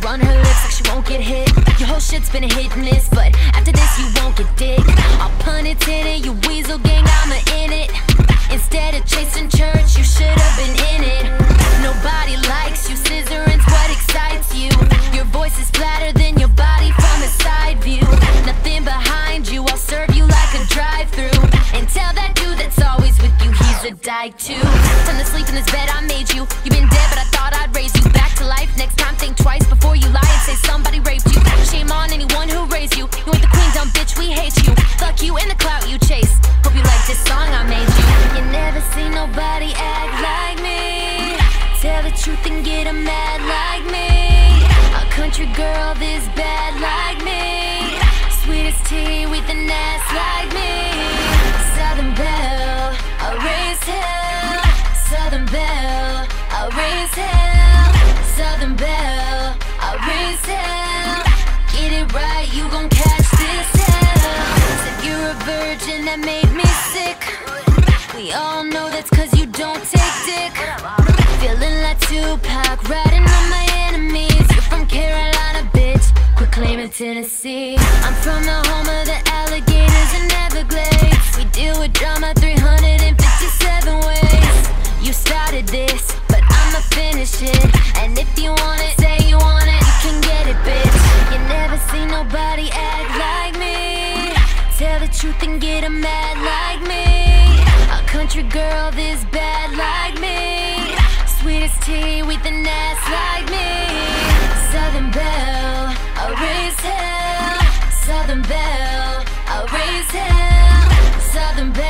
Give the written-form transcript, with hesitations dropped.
run her lips like she won't get hit. Your whole shit's been a hit and miss, but after this you won't get dick. I'll pun it in it, you weasel gang, I'm in it. Instead of chasing church, you should've been in it. Nobody likes you, scissoring's what excites you. Your voice is flatter than your body from a side view. Nothing behind you, I'll serve you like a drive-thru. And tell that dude that's always with you, he's a dyke too. Time to sleep in this bed I made you. You've been dead but I thought I'd raise you back to life. Next time think twice before you lie and say somebody raped you. Shame on anyone who raised you. You ain't the queen, dumb bitch, we hate you. Fuck you and the clout you chase. Hope you like this song I made you. You never seen nobody act like me. Tell the truth and get 'em mad like me. A country girl this bad like me. Sweet as tea with an ass like me. Southern belle, I'll raise hell. Southern belle, I'll raise hell. Southern belle, I'll raise hell. Get it right, you gon' catch this hell. Said you're a virgin, that made me sick. We all know that's cause you don't take dick. Feeling like Tupac, riding on my enemies. You're from Carolina, bitch, quit claiming Tennessee. I'm from the home of the alligators and Everglades. We deal with drama 357 ways. You started this, but I'ma finish it. And if you want it, say you want it, you can get it, bitch. You never seen nobody act like me. Tell the truth and get 'em mad like me. A country girl this bad like me. Sweet as tea with an ass like me. Southern belle, I'll raise hell. Southern belle, I'll raise hell. Southern belle.